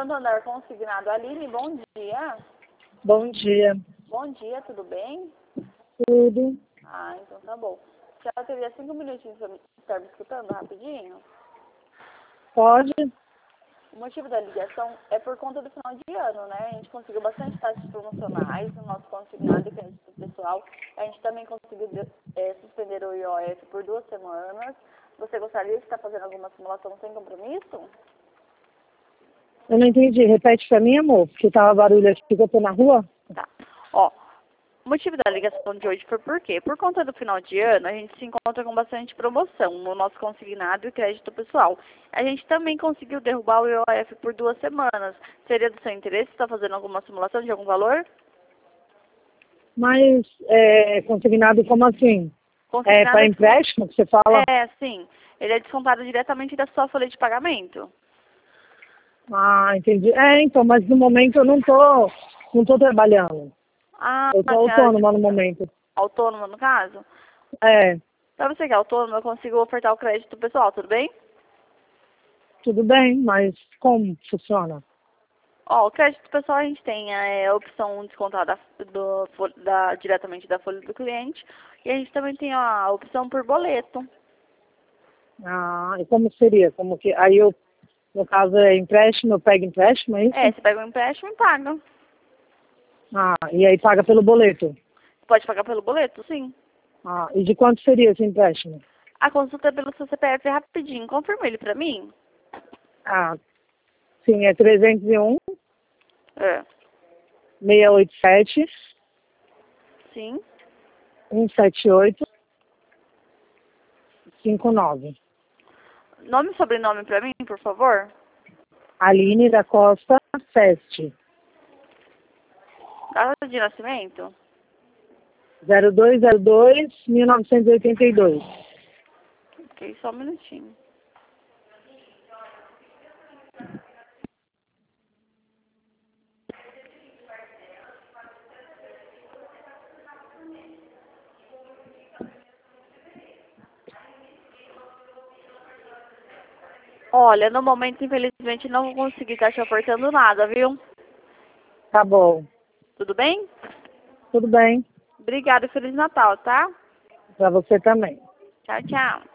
Santo André Consignado. Aline, bom dia. Bom dia. Bom dia, tudo bem? Tudo? Ah, então tá bom. Se ela teria 5 minutinhos pra estar me escutando rapidinho? Pode? O motivo da ligação é por conta do final de ano, né? A gente conseguiu bastante taxas promocionais no nosso consignado e crédito pessoal. A gente também conseguiu suspender o IOF por 2 semanas. Você gostaria de estar fazendo alguma simulação sem compromisso? Eu não entendi. Repete pra mim, amor, porque tava barulho aqui que eu tô na rua. Tá. Ó, o motivo da ligação de hoje foi por quê? Por conta do final de ano, a gente se encontra com bastante promoção no nosso consignado e crédito pessoal. A gente também conseguiu derrubar o IOF por 2 semanas. Seria do seu interesse estar fazendo alguma simulação de algum valor? Mas, consignado como assim? É Consignado para empréstimo que você fala? sim. Ele é descontado diretamente da sua folha de pagamento. Ah, entendi. Então, mas no momento eu não tô trabalhando. Ah, Eu tô a senhora autônoma no momento. autônoma no caso? É, Para você que é autônoma, eu consigo ofertar o crédito pessoal, tudo bem? tudo bem, mas como funciona? Ó, o crédito pessoal a gente tem a opção descontada diretamente da folha do cliente e a gente também tem a opção por boleto. Ah, e como seria? Como que, aí eu, no caso é empréstimo, eu pego empréstimo, é isso? Você pega um empréstimo e paga. Ah, e aí paga pelo boleto? Pode pagar pelo boleto? Sim. Ah, e de quanto seria esse empréstimo? A consulta é pelo seu CPF rapidinho. Confirma ele pra mim? Ah, sim, é 301 É. 687 Sim. 178 59. Nome e sobrenome pra mim, por favor? Aline da Costa Feste. Data de nascimento? 0202 1982. Ok, só um minutinho. Olha, no momento, infelizmente, não vou conseguir estar te ofertando nada, viu? Tá bom. Tudo bem? Tudo bem. Obrigada e Feliz Natal, tá? Pra você também. Tchau, tchau.